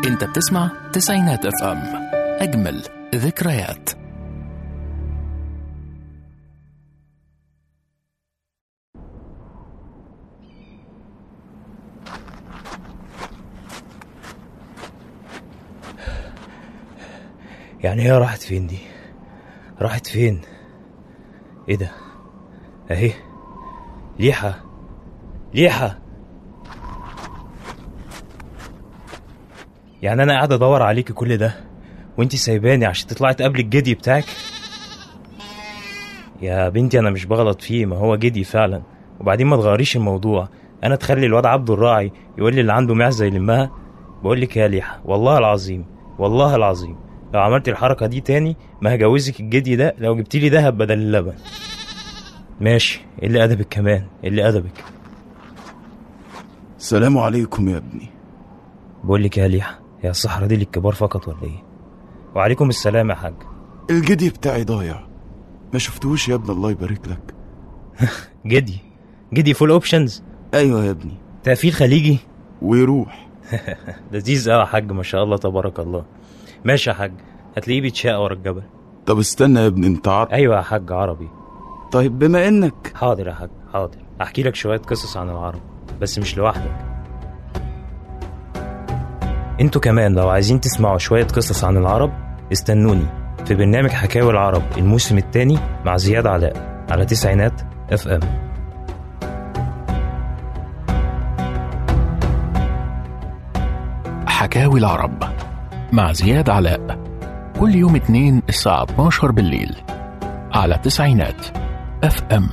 انت بتسمع تسعينات اف ام، اجمل ذكريات. يعني هي راحت فين دي؟ راحت فين؟ ايه ده؟ اهي ليحة. يعني انا قاعد ادور عليكي كل ده وانتي سايباني عشان تطلعي تقابلي الجدي بتاعك؟ يا بنتي انا مش بغلط فيه، ما هو جدي فعلا. وبعدين ما تغيريش الموضوع. انا تخلي الواد عبد الراعي يقول لي اللي عنده معزة يلمها؟ بقول لك يا ليحة، والله العظيم لو عملت الحركة دي تاني ما هجوزك الجدي ده لو جبتي لي دهب بدل اللبن. ماشي، اللي أدبك كمان، اللي أدبك. السلام عليكم يا ابني. بقول لك يا ليحة، يا الصحراء دي للكبار فقط ولا ايه؟ وعليكم السلام يا حاج. الجدي بتاعي ضايع، ما شفتوش يا ابن الله يبارك لك. جدي فول اوبشنز؟ ايوه يا ابني، تقفيل خليجي ويروح. لذيذ قوي يا حاج، ما شاء الله تبارك الله. ماشي يا حاج، هتلاقيه بيتشاق ورا الجبل. طب استنى يا ابني، انت عربي؟ ايوه يا حاج عربي. طيب بما انك... حاضر يا حاج حاضر، احكي لك شوية قصص عن العرب، بس مش لوحدك. انتوا كمان لو عايزين تسمعوا شوية قصص عن العرب استنوني في برنامج حكاوي العرب الموسم الثاني مع زياد علاء على تسعينات اف ام. حكاوي العرب مع زياد علاء، كل يوم اثنين الساعة 12 بالليل على تسعينات اف ام.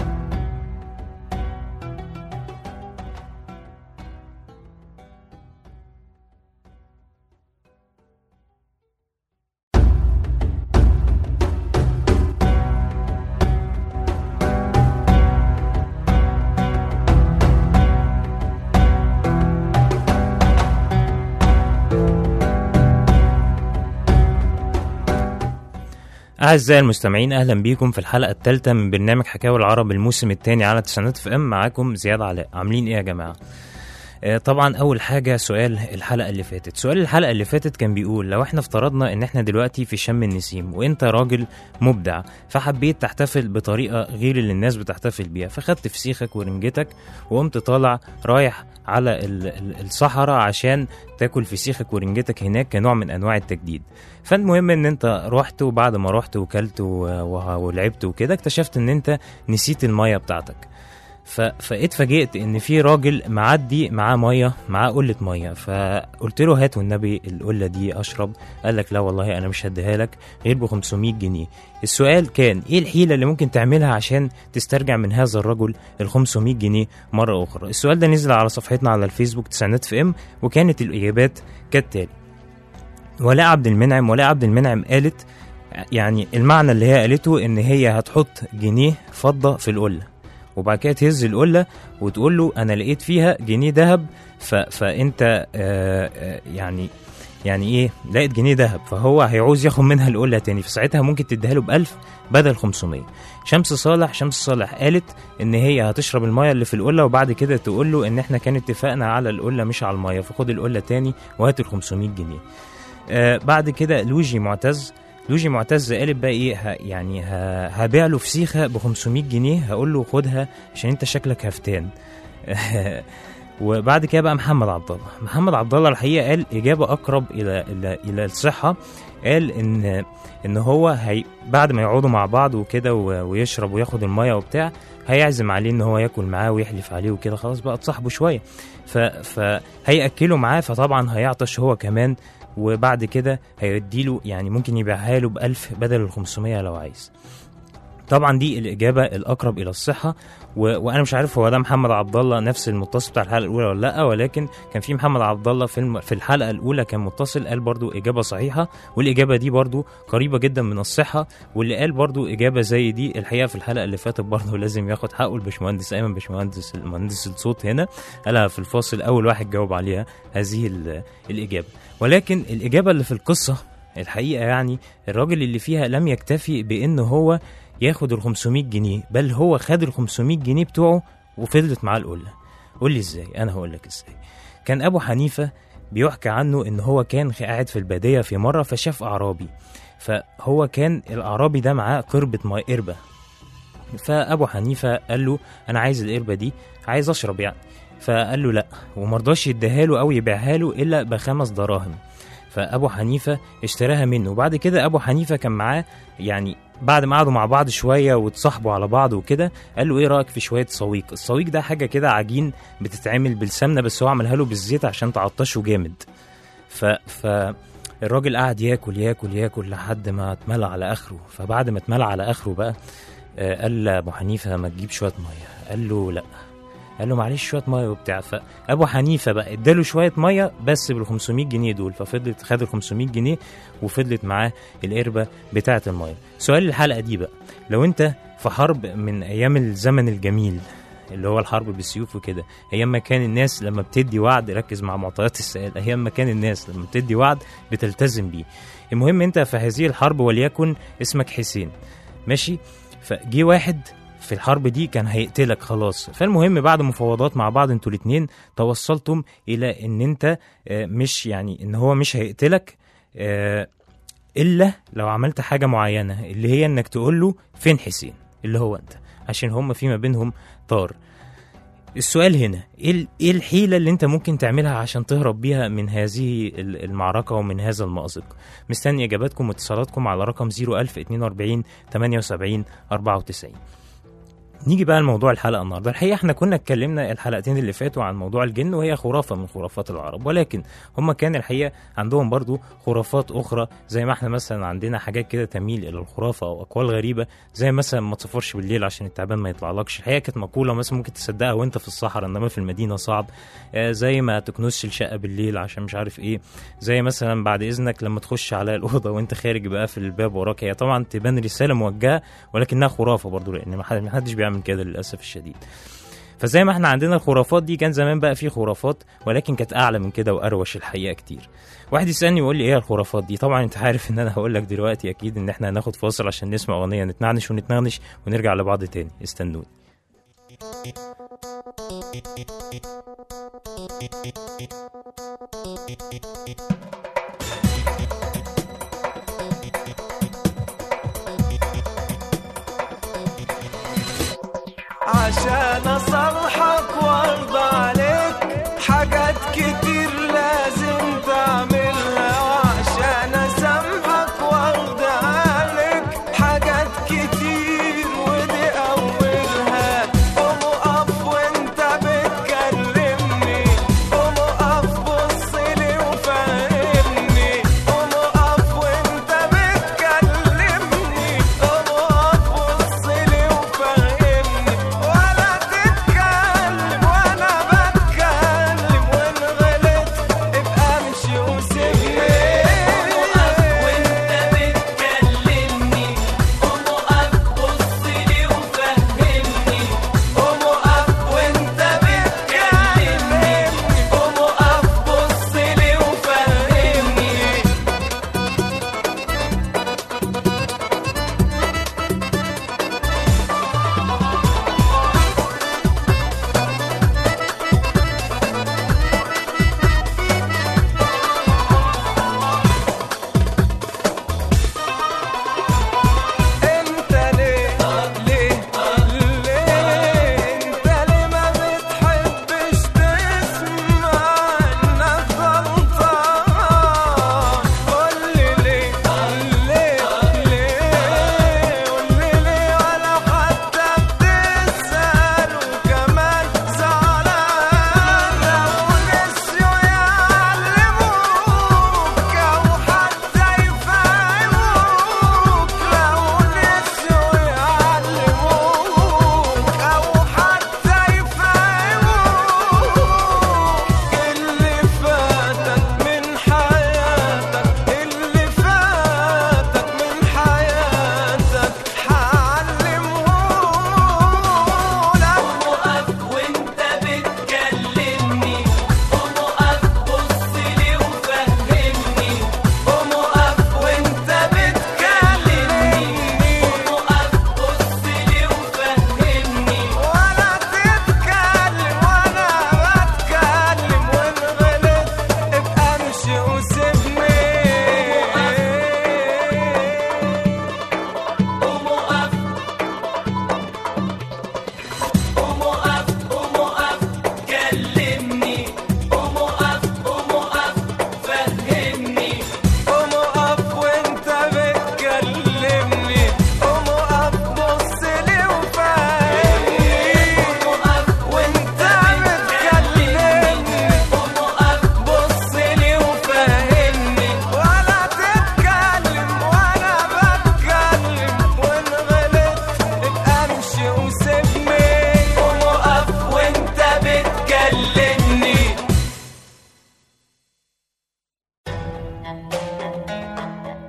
أعزائي المستمعين، أهلا بيكم في الحلقة الثالثة من برنامج حكاوي العرب الموسم الثاني على تسعينات اف ام. معاكم زياد علاء. عاملين إيه يا جماعة؟ طبعا أول حاجة سؤال الحلقة اللي فاتت كان بيقول لو احنا افترضنا ان احنا دلوقتي في شم النسيم وانت راجل مبدع فحبيت تحتفل بطريقة غير اللي الناس بتحتفل بيها، فخدت فسيخك ورنجتك وقمت طالع رايح على الصحراء عشان تاكل فسيخك ورنجتك هناك كنوع من انواع التجديد. فالمهم ان انت رحت، وبعد ما رحت وكلت ولعبت وكده اكتشفت ان انت نسيت المية بتاعتك. فاتفاجئت ان في راجل معدي معاه ميه، معاه قله ميه، فقلت له هات والنبي القله دي اشرب. قال لك لا والله انا مش هديها لك غير ب 500 جنيه. السؤال كان ايه الحيله اللي ممكن تعملها عشان تسترجع من هذا الرجل ال 500 جنيه مره اخرى؟ السؤال ده نزل على صفحتنا على الفيسبوك تسعينات اف ام، وكانت الاجابات كالتالي. ولاء عبد المنعم قالت يعني المعنى اللي هي قالته ان هي هتحط جنيه فضه في القله، وبعد كده تهز القلة وتقول له أنا لقيت فيها جنيه دهب، فأنت يعني إيه لقيت جنيه دهب، فهو هيعوز ياخد منها القلة تاني، فساعتها ممكن تديها له ب1000 بدل 500. شمس صالح قالت إن هي هتشرب المية اللي في القلة وبعد كده تقول له إن إحنا كان اتفقنا على القلة مش على المية، فخد القلة تاني وهات 500 جنيه. بعد كده لوجي معتز قالت بقى ايه يعني هبيع له فسيخه ب 500 جنيه، هقول له خدها عشان انت شكلك هفتان. وبعد كده بقى محمد عبد الله الحقيقه قال اجابه اقرب الى الصحه. قال ان هو بعد ما يقعدوا مع بعض وكده ويشرب وياخد الميه وبتاع، هيعزم عليه ان هو ياكل معاه ويحلف عليه وكده، خلاص بقى تصاحبوا شويه، فهياكله معاه، فطبعا هيعطش هو كمان، وبعد كده هيديله يعني ممكن يبيعها له ب1000 بدل 500 لو عايز. طبعا دي الإجابة الأقرب إلى الصحة. وأنا مش عارف هو ده محمد عبد الله نفس المتصل بتاع الحلقة الأولى ولا لأ، ولكن كان في محمد عبد الله في الحلقة الأولى كان متصل قال برضو إجابة صحيحة، والإجابة دي برضو قريبة جدا من الصحة. واللي قال برضو إجابة زي دي الحقيقة في الحلقة اللي فاتت برضو لازم ياخد حقه الباشمهندس أيمن، مهندس الصوت هنا، قالها في الفاصل أول واحد جاوب عليها هذه الإجابة. ولكن الإجابة اللي في القصة الحقيقة يعني الراجل اللي فيها لم يكتفي بأنه هو ياخد 500 جنيه، بل هو خد 500 جنيه بتوعه وفضلت معاه القلة. قول لي ازاي؟ انا هقول لك ازاي. كان ابو حنيفة بيحكى عنه ان هو كان قاعد في الباديه في مره فشاف اعرابي، فهو كان الاعرابي ده معاه قربة ماء، قربه. فابو حنيفه قال له انا عايز القربه دي، عايز اشرب يعني. فقال له لا، ومرضاش يديها له او يبيعها له الا ب5 دراهم. فابو حنيفه اشتراها منه. وبعد كده ابو حنيفه كان معاه يعني بعد ما قعدوا مع بعض شويه واتصاحبوا على بعض وكده، قال له ايه رايك في شويه صويق؟ الصويق ده حاجه كده عجين بتتعمل بالسمنه، بس هو عملها له بالزيت عشان تعطشه جامد. الراجل قعد ياكل ياكل ياكل لحد ما اتملى على اخره. فبعد ما اتملى على اخره بقى قال لابو حنيفه ما تجيب شويه ميه؟ قال له لا. قال له معلش شويه ميه وبتاع. فابو حنيفه بقى اداله شويه ميه بس بال 500 جنيه دول. ففضلت خد ال 500 جنيه وفضلت معاه القربه بتاعه الميه. سؤال الحلقه دي بقى، لو انت في حرب من ايام الزمن الجميل اللي هو الحرب بالسيوف وكده، ايام ما كان الناس لما بتدي وعد، ركز مع معطيات السؤال، ايام ما كان الناس لما بتدي وعد بتلتزم بيه. المهم انت في هذه الحرب وليكن اسمك حسين، ماشي؟ فجي واحد في الحرب دي كان هيقتلك خلاص. فالمهم بعد مفاوضات مع بعض انتوا الاتنين توصلتم الى ان انت مش يعني ان هو مش هيقتلك الا لو عملت حاجة معينة، اللي هي انك تقول له فين حسين اللي هو انت، عشان هم فيما بينهم طار. السؤال هنا ايه الحيلة اللي انت ممكن تعملها عشان تهرب بيها من هذه المعركة ومن هذا المأزق؟ مستني اجاباتكم واتصالاتكم على رقم 01042 78 94. نيجي بقى لموضوع الحلقة النهاردة. الحقيقة احنا كنا اتكلمنا الحلقتين اللي فاتوا عن موضوع الجن، وهي خرافة من خرافات العرب، ولكن هم كان الحقيقة عندهم برضو خرافات أخرى، زي ما احنا مثلا عندنا حاجات كده تميل إلى الخرافة أو أقوال غريبة، زي مثلا ما تسافرش بالليل عشان التعبان ما يطلعلكش. الحقيقة كانت مقولة مثلا ممكن تصدقها وانت في الصحراء، انما في المدينة صعب. زي ما تكنسش الشقة بالليل عشان مش عارف ايه. زي مثلا بعد إذنك لما تخش على الأوضة وانت خارج بقى في الباب وراك. هي طبعا تبان رسالة موجهة ولكنها خرافة برضو، لأن ما حدش بيعمل كده للأسف الشديد. فزي ما احنا عندنا الخرافات دي، كان زمان بقى في خرافات ولكن كانت أعلى من كده وأروش الحقيقة كتير. واحد يسألني ويقول لي ايه الخرافات دي؟ طبعا انت عارف ان انا هقول لك دلوقتي اكيد ان احنا هناخد فاصل عشان نسمع أغنية نتنعنش ونتنغنش ونرجع لبعض تاني. استنوني. عشان أصلحك وارضى عليك حاجات كتير لازم تعملها، وعشان أسامحك وارضى عليك حاجات كتير ودي أولها. قوم وقف وانت بتكلمني، قوم وقف بصلي وفهمني، قوم وقف وانت بتكلمني، قوم وقف بصلي وفهمني، ولا تتكلم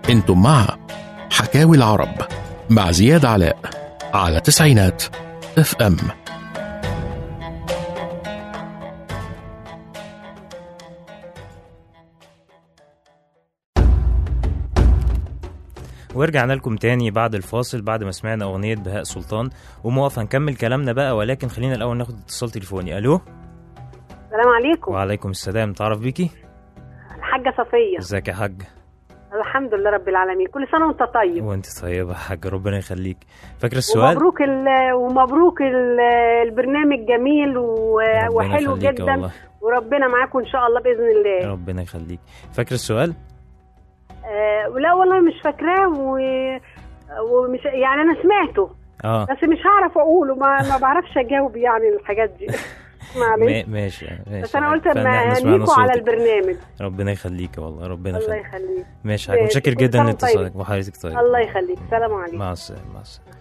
انتم مع حكاوي العرب مع زياد علاء على تسعينات اف ام. ورجعنا لكم تاني بعد الفاصل، بعد ما سمعنا أغنية بهاء سلطان. وموقف هنكمل كلامنا بقى، ولكن خلينا الأول ناخد اتصال تليفوني. ألو. السلام عليكم. وعليكم السلام. تعرف بيكي؟ الحاجة صفية. ازيك يا حاج؟ الحمد لله رب العالمين، كل سنة وانت طيب. وانت طيبة يا حاج، ربنا يخليك. فاكر السؤال؟ ومبروك البرنامج جميل وحلو جدا والله. وربنا معاكم ان شاء الله بإذن الله. ربنا يخليك. فاكر السؤال؟ لا والله مش فاكراه ومش يعني انا سمعته بس مش هعرف اقوله، ما بعرفش اجاوب يعني الحاجات دي. ماشي بس انا قلت اهنيكوا على البرنامج. ربنا يخليك والله، ربنا يخليك. الله يخليك. ماشي حاج، متشكر جدا لاتصالك وحضرتك طيب. الله يخليك. سلام عليكم. مع السلامه. مع السلامه.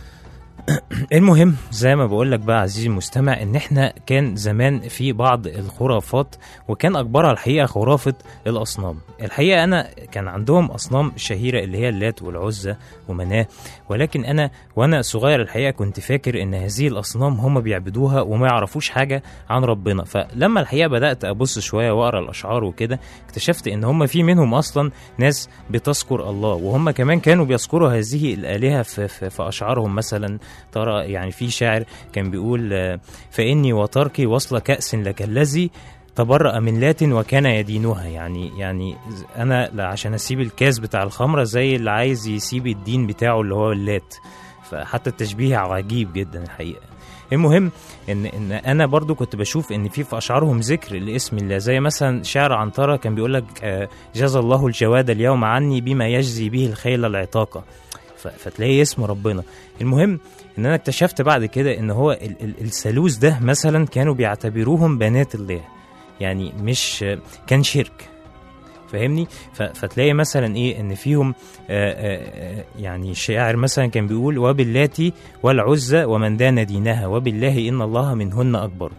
المهم زي ما بقول لك بقى عزيزي المستمع، ان احنا كان زمان في بعض الخرافات، وكان اكبرها الحقيقه خرافه الاصنام. الحقيقه انا كان عندهم اصنام شهيره اللي هي اللات والعزى ومناه، ولكن انا وانا صغير الحقيقه كنت فاكر ان هذه الاصنام هم بيعبدوها وما يعرفوش حاجه عن ربنا. فلما الحقيقه بدات ابص شويه واقرا الاشعار وكده، اكتشفت ان هم في منهم اصلا ناس بتذكر الله، وهم كمان كانوا بيذكروا هذه الالهه في اشعارهم. مثلا ترى يعني في شاعر كان بيقول فإني وتركي وصل كأس لك الذي تبرأ من لات وكان يدينها. يعني أنا عشان أسيب الكاس بتاع الخمرة زي اللي عايز يسيب الدين بتاعه اللي هو اللات. فحتى التشبيه عجيب جدا الحقيقة. المهم ان انا برضو كنت بشوف ان في اشعارهم ذكر لاسم الله، زي مثلا شعر عنترة كان بيقول لك جزى الله الجواد اليوم عني بما يجزي به الخيل العتاقة، فتلاقي اسم ربنا. المهم ان انا اكتشفت بعد كده ان هو الثالوث ده مثلا كانوا بيعتبروهم بنات الله، يعني مش كان شرك، فاهمني؟ فتلاقي مثلا ايه ان فيهم يعني شاعر مثلا كان بيقول وباللاتي والعزى ومن دان دينها وبالله ان الله منهن اكبر.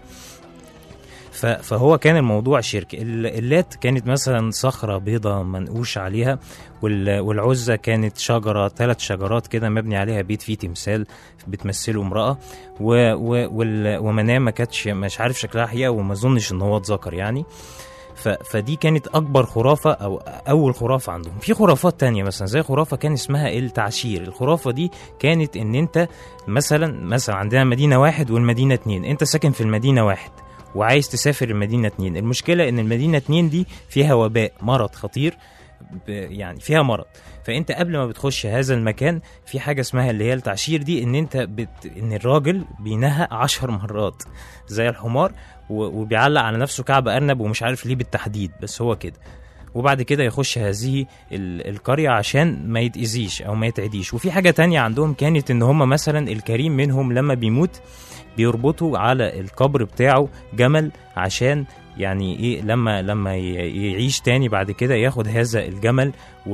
فهو كان الموضوع شرك. اللات كانت مثلا صخرة بيضة منقوش عليها، والعزة كانت شجرة 3 شجرات كده مبني عليها بيت فيه تمثال بتمثله امرأة، ومنام ما كانتش مش عارف شكلها حقيقة وما ظنش ان هو اتذكر يعني. فدي كانت أكبر خرافة أو أول خرافة عندهم. في خرافات تانية مثلا زي خرافة كان اسمها التعشير. الخرافة دي كانت ان انت مثلا عندنا مدينة 1 والمدينة 2، انت ساكن في المدينة 1 وعايز تسافر المدينة 2. المشكلة ان المدينة 2 دي فيها وباء، مرض خطير يعني فيها مرض. فانت قبل ما بتخش هذا المكان في حاجة اسمها اللي هي التعشير دي، ان انت ان الراجل بينهى 10 مرات زي الحمار وبيعلق على نفسه كعب أرنب ومش عارف ليه بالتحديد، بس هو كده. وبعد كده يخش هذه القرية عشان ما يتأذيش او ما يتعديش. وفي حاجة تانية عندهم كانت ان هم مثلا الكريم منهم لما بيموت بيربطوا على القبر بتاعه جمل، عشان يعني ايه لما يعيش تاني بعد كده ياخد هذا الجمل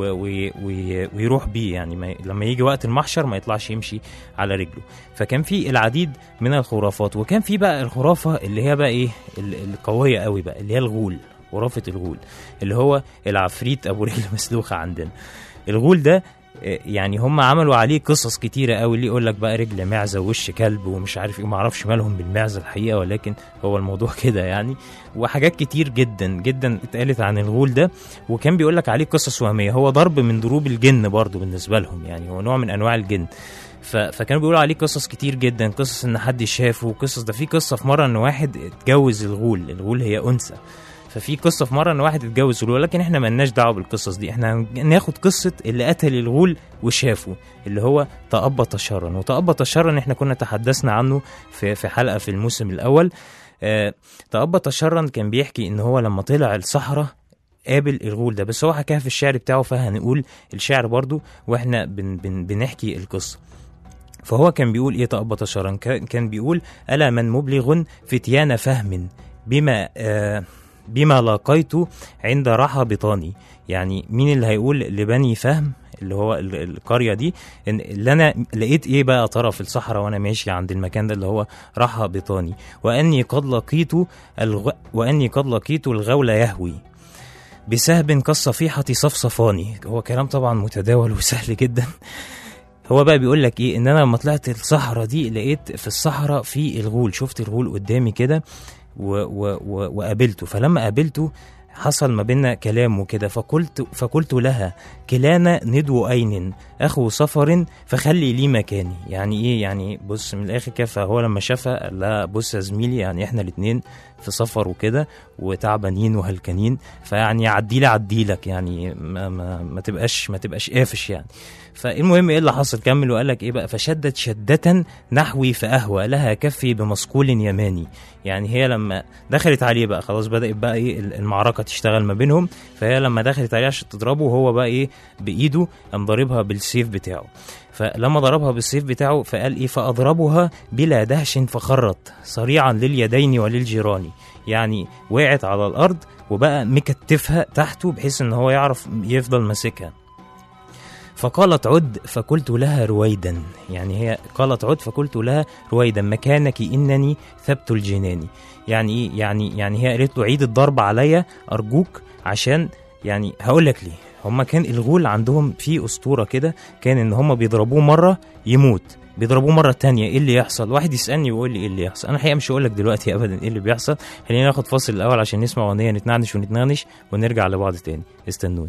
ويروح بيه، يعني لما يجي وقت المحشر ما يطلعش يمشي على رجله. فكان في العديد من الخرافات. وكان في بقى الخرافة اللي هي بقى ايه القوية قوي بقى، اللي هي الغول، خرافة الغول اللي هو العفريت ابو رجل مسلوخة عندنا. الغول ده يعني هم عملوا عليه قصص كتيرة قوي، اللي يقول لك بقى رجل معزة ووش كلب ومش عارف ايه، ما اعرفش مالهم بالمعزة الحقيقة، ولكن هو الموضوع كده يعني. وحاجات كتير جدا جدا اتقالت عن الغول ده، وكان بيقول لك عليه قصص وهمية. هو ضرب من ضروب الجن برضو بالنسبة لهم، يعني هو نوع من انواع الجن. فكانوا بيقولوا عليه قصص كتير جدا، قصص ان حد شافه، قصص ده في قصة في مرة ان واحد اتجوز الغول هي انثى. ففي قصة في مرة ان واحد اتجوز الغول، لكن احنا مالناش دعوة بالقصص دي. احنا ناخد قصة اللي قتل الغول وشافه، اللي هو تأبط شرا. وتأبط شرا احنا كنا تحدثنا عنه في حلقة في الموسم الاول. تأبط شرا كان بيحكي ان هو لما طلع الصحراء قابل الغول ده، بس هو حكاها في الشعر بتاعه، فهنقول الشعر برضو واحنا بنحكي القصة. فهو كان بيقول ايه تأبط شرا؟ كان بيقول ألا من مبلغ فتيان فهم بما لاقيت عند رحى بطاني. يعني مين اللي هيقول لبني فهم اللي هو القرية دي إن اللي أنا لقيت إيه بقى ترى في الصحراء وأنا ماشي عند المكان ده اللي هو رحى بطاني، وأني قد لقيت الغول يهوي. بسهب كالصفيحة صفصفاني. هو كلام طبعا متداول وسهل جدا. هو بقى بيقول لك ايه، ان انا لما طلعت الصحراء دي لقيت في الصحراء في الغول، شفت الغول قدامي كده وقابلته. فلما قابلته حصل ما بيننا كلام وكده، فقلت لها كلانا ندو أين أخو سفر فخلي لي مكاني. يعني إيه؟ يعني بص من الآخر كده، فهو لما شافها قال لها بص يا زميلي، يعني إحنا الاتنين في سفر وكده وتعبانين وهلكانين، فيعني عديلك يعني ما تبقاش قافش يعني. فالمهم ايه اللي حصل؟ كمل وقال لك ايه بقى، فشدت شدة نحوي فأهوى لها كفي بمصقول يماني. يعني هي لما دخلت عليه بقى خلاص بدأت بقى ايه المعركة تشتغل ما بينهم، فهي لما دخلت عليه عشان تضربه هو بقى ايه بايده قام ضاربها بالسيف بتاعه. فلما ضربها بالسيف بتاعه فقال ايه، فأضربها بلا دهش فخرت صريعا لليدين وللجيران. يعني وقعت على الأرض وبقى مكتفها تحته بحيث ان هو يعرف يفضل ماسكها. فقالت عد فقلت لها رويدا. يعني هي قالت عد فقلت لها رويدا مكانك إنني ثبت الجنان. يعني إيه؟ يعني هي قالت له عيد الضرب عليا أرجوك، عشان يعني هقول لك ليه. هما كان الغول عندهم في أسطورة كده، كان إن هما بيضربوه مرة يموت، بيضربوه مرة تانية ايه اللي يحصل. واحد يسألني ويقول لي ايه اللي يحصل، انا الحقيقة مش هقول لك دلوقتي ابدا ايه اللي بيحصل. خلينا ناخد فاصل الاول عشان نسمع اغنية نتنعنش ونتنغنش ونرجع لبعض تاني. استنوني.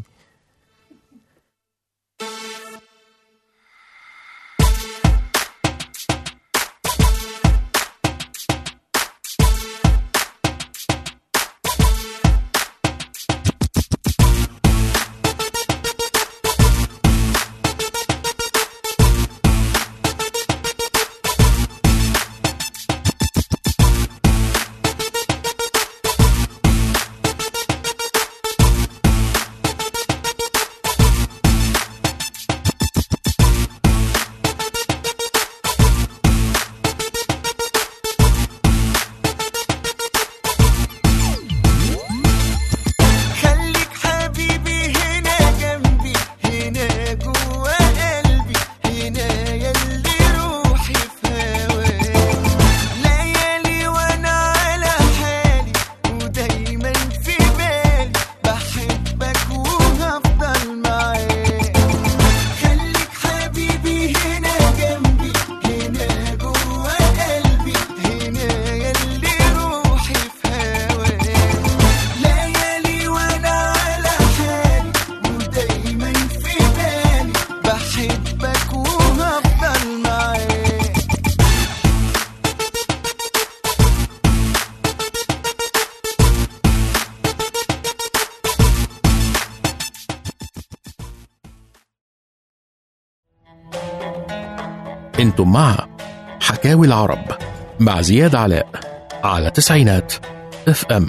انتم مع حكاوي العرب مع زياد علاء على تسعينات اف ام.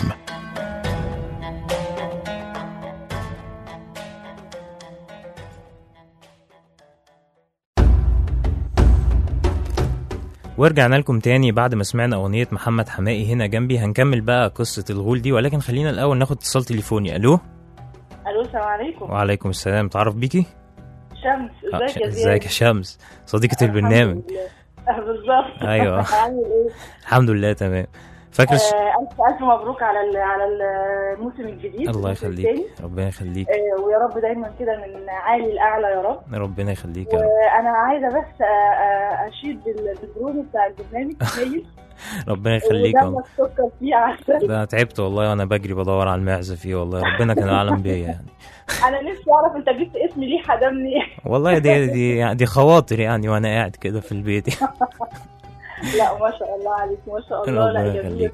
ورجعنا لكم تاني بعد ما سمعنا أغنية محمد حمائي هنا جنبي. هنكمل بقى قصة الغول دي، ولكن خلينا الأول ناخد اتصال تليفوني. ألو السلام عليكم. وعليكم السلام. تعرف بيكي؟ شمس. ازيك يا زياد؟ ازيك يا شمس صديقة البرنامج؟ بالظبط. ايوه عامل ايه؟ الحمد لله تمام. فاكر ألف مبروك على الموسم الجديد. الله يخليك. ربنا يخليك. ويا رب دايما كده من عالي الأعلى يا رب. ربنا يخليك. وأنا عايزة بس أشيد بالبرومو بتاع البرنامج كويس. ربنا يخليك. والله السكر فيه عسل. ده تعبت والله وانا بجري بدور على المعزة فيه، والله ربنا كان اعلم بيا يعني. انا نفسي اعرف انت جبت اسمي ليه حدمني. والله دي خواطر يعني وانا قاعد كده في البيت. لا ما شاء الله عليك ما شاء الله. ربنا يخليك.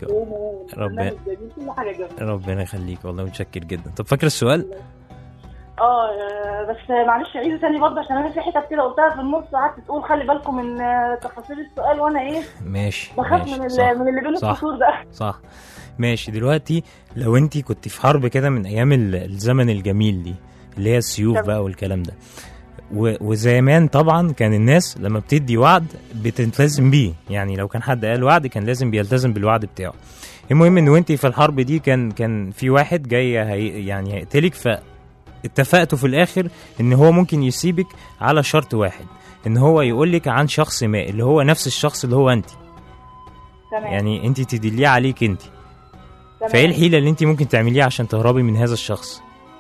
ربنا يخليك والله متشكر جدا. طب فاكر السؤال؟ بس معلش عيده تاني برضه عشان انا في حتت كده قلتها في النص قعدت تقول خلي بالكم من تفاصيل السؤال وانا ايه ماشي بخاف من اللي بين الفصول ده. صح ماشي. دلوقتي لو انتي كنت في حرب كده من ايام الزمن الجميل دي اللي هي السيوف بقى والكلام ده، وزمان طبعا كان الناس لما بتدي وعد بتلتزم بيه، يعني لو كان حد قال وعد كان لازم بيلتزم بالوعد بتاعه. المهم ان وانتي في الحرب دي كان في واحد جاي يعني هيقتلك، فاتفقتوا في الاخر ان هو ممكن يسيبك على شرط واحد، ان هو يقولك عن شخص ما اللي هو نفس الشخص اللي هو انت. تمام. يعني انت تدليه عليك انت. فايه الحيلة اللي انت ممكن تعمليها عشان تهربي من هذا الشخص؟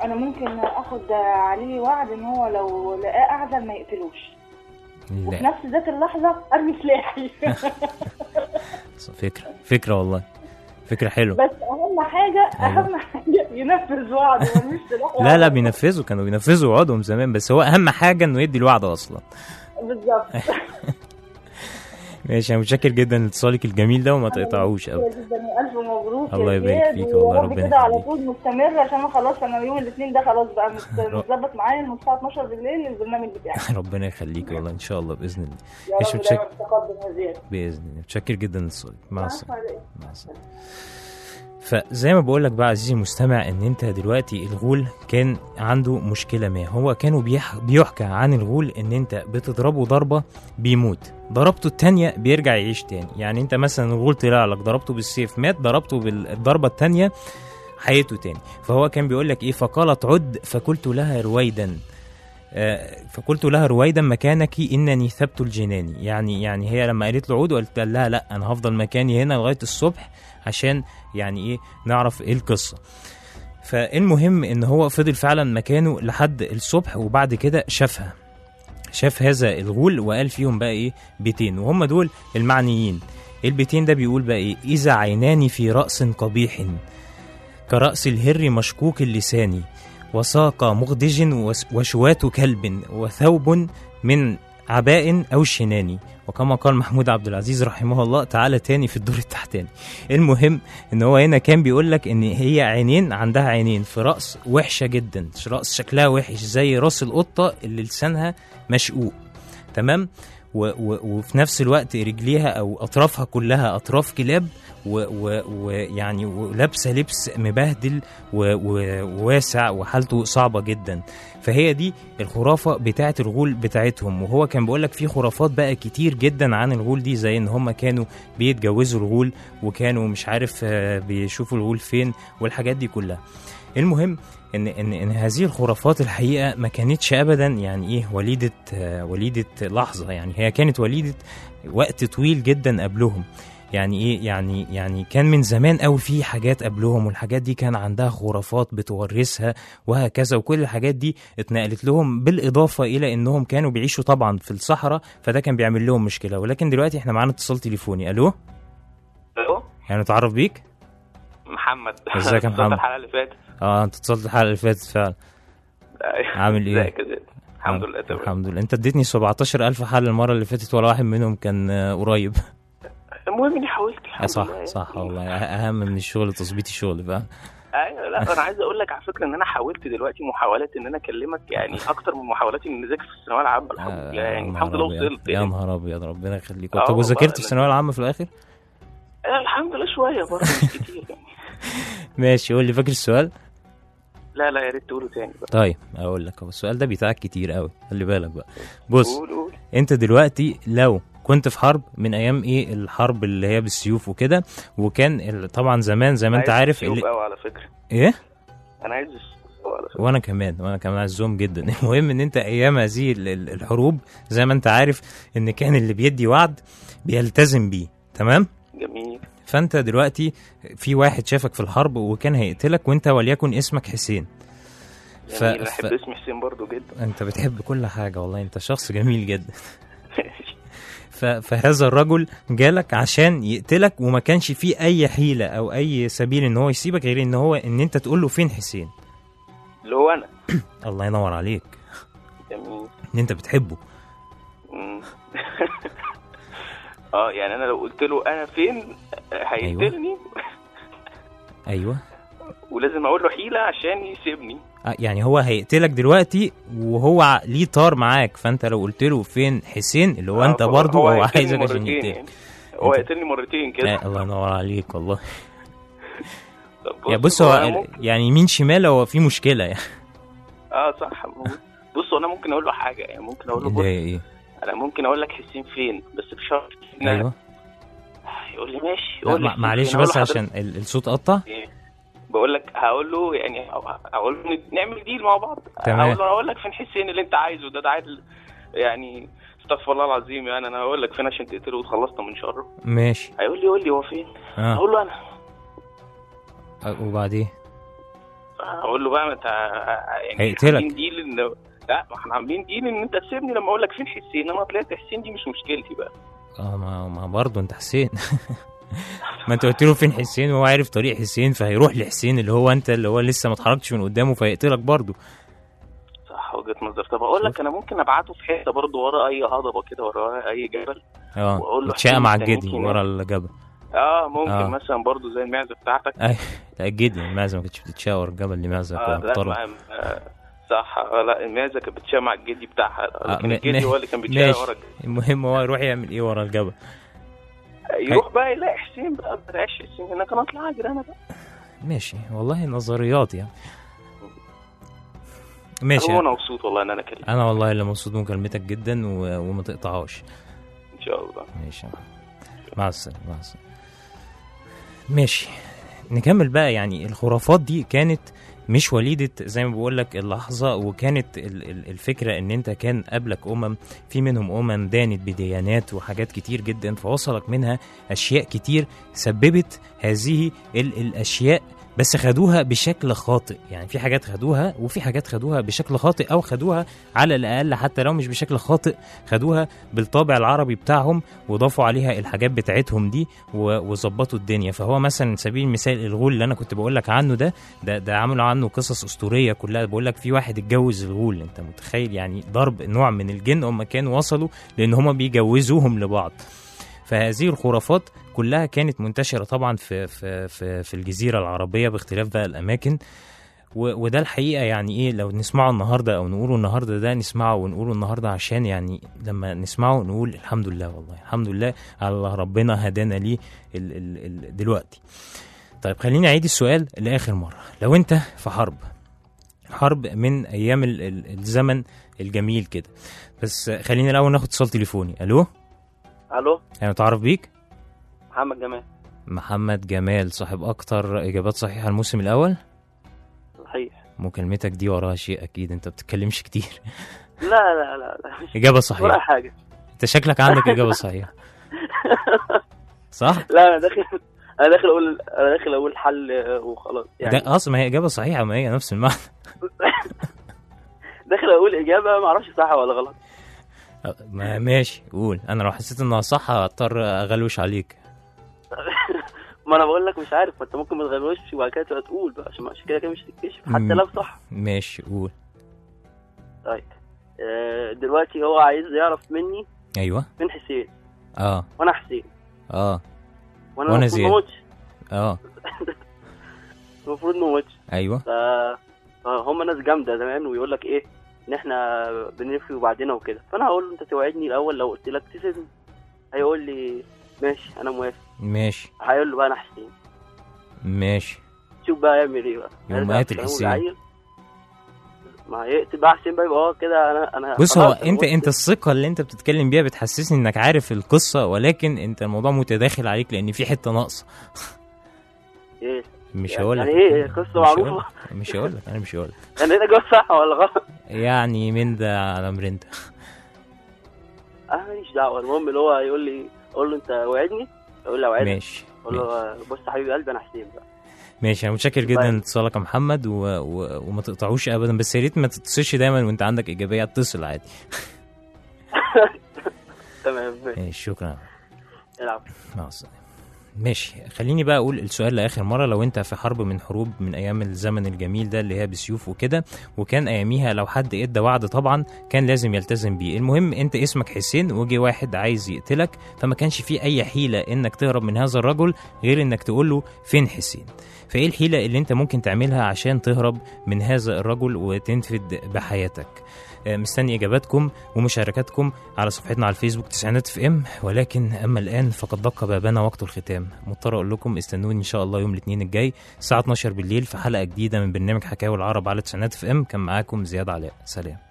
انا ممكن اخد عليه وعد ان هو لو لقاه اعزل ما يقتلوش، وفي نفس ذات اللحظه ارمي سلاحي. فكره والله، فكره حلوه. بس اهم حاجه ينفذ وعده، مش سلاح. لا بينفذوا، كانوا بينفذوا وعدهم زمان، بس هو اهم حاجه انه يدي الوعد اصلا. بالظبط. ماشي، انا متشكر جدا لاتصالك الجميل ده وما تقطعوش ابدا. الف مبروك. الله يبارك فيك والله، ربنا كده على طول مستمر، عشان خلاص انا يوم الاثنين ده خلاص بقى متظبط معايا من الساعه 12 بالليل البرنامج بتاعي. ربنا يخليك والله، ان شاء الله باذن الله. يا رب دايما تقدم وزياده باذن الله. متشكر جدا لاتصالك. مع السلامه. مع السلامه. فزي ما بقول لك بقى عزيزي المستمع، ان انت دلوقتي الغول كان عنده مشكله ما. هو كانوا بيحكى عن الغول ان انت بتضربه ضربه بيموت، ضربته التانية بيرجع يعيش تاني. يعني انت مثلا الغول طلع لك ضربته بالسيف مات، ضربته بالضربه التانية حياته تاني. فهو كان بيقول لك ايه، فقالت عد فقلت لها رويدا مكانك انني ثبت الجنان. يعني هي لما قالت له عود وقالت لها لا انا هفضل مكاني هنا لغايه الصبح، عشان يعني ايه نعرف ايه القصه. فالمهم ان هو فضل فعلا مكانه لحد الصبح، وبعد كده شاف هذا الغول وقال فيهم بقى ايه بيتين، وهم دول المعنيين. البيتين ده بيقول بقى ايه، اذا عيناني في راس قبيح كراس الهر مشكوك اللسان، وساق مغدج وشوات كلب، وثوب من عباء أو شناني. وكما قال محمود عبد العزيز رحمه الله تعالى تاني في الدور التحتاني. المهم ان هو هنا كان بيقول لك ان هي عينين، عندها عينين في رأس وحشة جدا، رأس شكلها وحش زي راس القطة اللي لسانها مشقوق، تمام. وفي نفس الوقت رجليها او اطرافها كلها اطراف كلاب، ويعني ولابسه لبس مبهدل وواسع، وحالته صعبه جدا. فهي دي الخرافه بتاعه الغول بتاعتهم. وهو كان بيقول لك في خرافات بقى كتير جدا عن الغول دي، زي ان هم كانوا بيتجوزوا الغول، وكانوا مش عارف بيشوفوا الغول فين، والحاجات دي كلها. المهم ان هذه الخرافات الحقيقه ما كانتش ابدا يعني ايه وليده لحظه، يعني هي كانت وليده وقت طويل جدا قبلهم. يعني ايه، يعني كان من زمان قوي في حاجات قبلهم، والحاجات دي كان عندها خرافات بتورثها وهكذا، وكل الحاجات دي اتنقلت لهم، بالاضافه الى انهم كانوا بيعيشوا طبعا في الصحراء، فده كان بيعمل لهم مشكله. ولكن دلوقتي احنا معانا اتصال تليفوني. الو يعني نتعرف بيك. محمد. ازيك يا محمد؟ الحلقه اللي فاتت. انت اتصلت الحلقه اللي فاتت فعلا. عامل ايه؟ ازيك؟ الحمد لله تمام. الحمد لله. انت اديتني 17,000 حل المره اللي فاتت، ولا واحد منهم كان قريب. المهم اني حاولت. صح والله، اهم من الشغل تظبيط الشغل بقى. ايوه. لا انا عايز اقول لك على فكره ان انا حاولت دلوقتي محاولات ان انا اكلمك، يعني اكتر من محاولاتي ان اذاكر في الثانويه العامه. الحمد لله يعني الحمد لله وصلت. يا نهار ابيض، ربنا يخليك. طب وذاكرت في الثانويه العامه في الاخر؟ الحمد لله شويه برضه، مش كتير يعني. ماشي، قول لي فاكر السؤال؟ لا يا ريت تقوله تاني بقى. طيب اقول لك، هو السؤال ده بيتعك كتير قوي، خلي بالك بقى. بص، قول. انت دلوقتي لو كنت في حرب من ايام ايه الحرب اللي هي بالسيوف وكده، وكان طبعا زمان زي ما انت عارف اللي على فكره ايه، انا عايز وانا كمان عايزهم جدا. المهم ان انت ايام هذه الحروب زي ما انت عارف ان كان اللي بيدي وعد بيلتزم بيه، تمام. جميل. فانت دلوقتي في واحد شافك في الحرب وكان هيقتلك، وانت وليكن اسمك حسين. انا بحب اسم حسين برضو جدا. انت بتحب كل حاجه والله، انت شخص جميل جدا. فهذا الرجل جالك عشان يقتلك، وما كانش فيه اي حيله او اي سبيل ان هو يسيبك غير ان انت تقول له فين حسين، اللي هو انا. الله ينور عليك. جميل. ان انت بتحبه. يعني انا لو قلت له انا فين هيقتلني. ايوه. ولازم اقول له حيله عشان يسيبني. يعني هو هيقتلك دلوقتي وهو ليه طار معاك، فانت لو قلت له فين حسين اللي هو انت برضه هو عايزك عشان يقتلك. يعني هو يقتلني مرتين كده. الله ينور عليك والله. بص هو يعني يمين شمال هو في مشكله يعني. صح. بص انا ممكن اقول له حاجه، يعني ممكن اقول له بص انا ممكن اقول لك حسين فين، بس بشرط. ايوه. يقول لي ماشي. معلش بس عشان الصوت قطع. بقول لك هقول له يعني اقول له نعمل ديل مع بعض. اقول لك فين حسين اللي انت عايزه ده عادل يعني. استغفر الله العظيم، يعني انا هقول لك فين عشان تقتله وتخلصنا من شره. ماشي. هيقول لي هو فين. اقول له انا. وبعدين اقول له بقى ما انت يعني هيقتلك. لا ما احنا عاملين ديل ان انت تسيبني لما اقول لك فين حسين، انا طلعت حسين دي مش مشكلتي بقى. ما برضه انت حسين. ما انت قلت له فين حسين وهو عارف طريق حسين، فهيروح لحسين اللي هو انت اللي هو لسه ما اتحركتش من قدامه، فيقتلك برضه. صح، وجهة نظر. طب اقول لك انا ممكن ابعته في حته برضه ورا اي هضبه كده، ورا اي جبل، واقول له تشاء مع الجدي ورا الجبل. ممكن مثلا برضه زي المعزه بتاعتك. لا الجدي المعزه ما كانتش بتتشاء ورا الجبل، اللي معزه صح. لا المعزه كانت بتشاء مع الجدي بتاعها، لكن الجدي هو اللي كان بيتشاء ورا الجبل. المهم هو يروح يعمل ايه ورا الجبل؟ يروح بقى يلاقي حسين بقى، بلاش حسين هناك، انا اطلع اجري انا بقى. ماشي والله نظريات يعني. ماشي. انا مبسوط والله ان انا كلمتك. انا والله اللي مبسوط من كلمتك جدا وما تقطعهاش ان شاء الله. ماشي، مع السلامه. ماشي، نكمل بقى. يعني الخرافات دي كانت مش وليدة زي ما بقول لك اللحظة، وكانت الفكرة ان انت كان قبلك في منهم دانت بديانات وحاجات كتير جدا، فوصلك منها اشياء كتير سببت هذه الاشياء، بس خدوها بشكل خاطئ. يعني في حاجات خدوها وفي حاجات خدوها بشكل خاطئ، او خدوها على الاقل حتى لو مش بشكل خاطئ خدوها بالطابع العربي بتاعهم وضافوا عليها الحاجات بتاعتهم دي وظبطوا الدنيا. فهو مثلا سبيل المثال الغول اللي انا كنت بقول لك عنه ده عملوا عنه قصص اسطوريه كلها. بقول لك في واحد اتجوز الغول، انت متخيل؟ يعني ضرب نوع من الجن هم كانوا وصلوا لان هم بيجوزوهم لبعض. فهذه الخرافات كلها كانت منتشرة طبعا في الجزيرة العربية باختلاف بقى الأماكن. وده الحقيقة يعني إيه، لو نسمعه النهاردة أو نقوله النهاردة، ده نسمعه ونقوله النهاردة عشان يعني لما نسمعه نقول الحمد لله، والله الحمد لله على ربنا هدانا ليه دلوقتي. طيب خليني أعيد السؤال لآخر مرة. لو أنت في حرب من أيام الزمن الجميل كده، بس خلينا الأول ناخد اتصال تليفوني. ألو. أنا متعرف بيك؟ محمد جمال، صاحب أكتر إجابات صحيحة الموسم الأول؟ صحيح. مكالمتك دي وراها شيء أكيد، أنت بتتكلمش كتير. لا إجابة صحيحة ولا حاجة. أنت شكلك عندك إجابة صحيحة. صح؟ لا أنا داخل أقول حل وخلاص يعني. ده أصلا ما هي إجابة صحيحة، ما هي نفس المعنى. داخل أقول إجابة ما أعرفش صح ولا غلط. ما ماشي قول، أنا لو حسيت إنها صح هضطر أغلوش عليك. ما انا بقول لك مش عارف، ما انت ممكن ما تغلوش وبعد كده تبقى تقول بقى، عشان كده مش تكتشف حتى لو صح. ماشي قول. طيب دلوقتي هو عايز يعرف مني ايوه من حسين. وانا حسين. وانا زياد. المفروض نموتش. ايوه. هم ناس جامده زمان، ويقول لك ايه ان احنا بنفي وبعدين وكده. فانا هقول له انت توعدني الاول، لو قلت لك تسيبني هيقول لي ماشي انا موافق. ماشي. هيقول له بقى انا حسين. ماشي. شوف بقى يعمل ايه بقى. يوم ما يقتل حسين، ما يقتل بقى حسين بقى، يبقى كده انا بص، هو انت الثقه اللي انت بتتكلم بيها بتحسسني انك عارف القصه، ولكن انت الموضوع متداخل عليك لان في حته ناقصه. ايه مش هقول لك يعني ايه قصه معروفه. مش هقول لك يعني ده جوه صح ولا غلط؟ يعني من ده على مرنده. ماليش دعوه. المهم اللي هو يقول لي، اقول له انت وعدني، اقول له وعدني. ماشي. اقول له بص يا حبيبي قلبي انا حسين بقى. ماشي، انا متشكر جدا اتصالك يا محمد، وما تقطعوش ابدا، بس يا ريت ما تتصلش دايما وانت عندك ايجابيه، اتصل عادي. تمام ماشي. شكرا. العب. مع السلامه. ماشي، خليني بقى اقول السؤال لاخر مره. لو انت في حرب من حروب من ايام الزمن الجميل ده اللي هي بسيوف وكده، وكان اياميها لو حد ادى وعد طبعا كان لازم يلتزم بيه. المهم انت اسمك حسين وجي واحد عايز يقتلك، فما كانش في اي حيله انك تهرب من هذا الرجل غير انك تقول له فين حسين. فايه الحيله اللي انت ممكن تعملها عشان تهرب من هذا الرجل وتنفذ بحياتك؟ مستني اجاباتكم ومشاركاتكم على صفحتنا على الفيسبوك تسعينات اف ام. ولكن اما الان فقد دق بابنا وقت الختام. مضطر اقول لكم استنوني ان شاء الله يوم الاثنين الجاي الساعه 12 بالليل في حلقه جديده من برنامج حكاوي العرب على تسعينات اف ام. كان معاكم زياد علاء. سلام.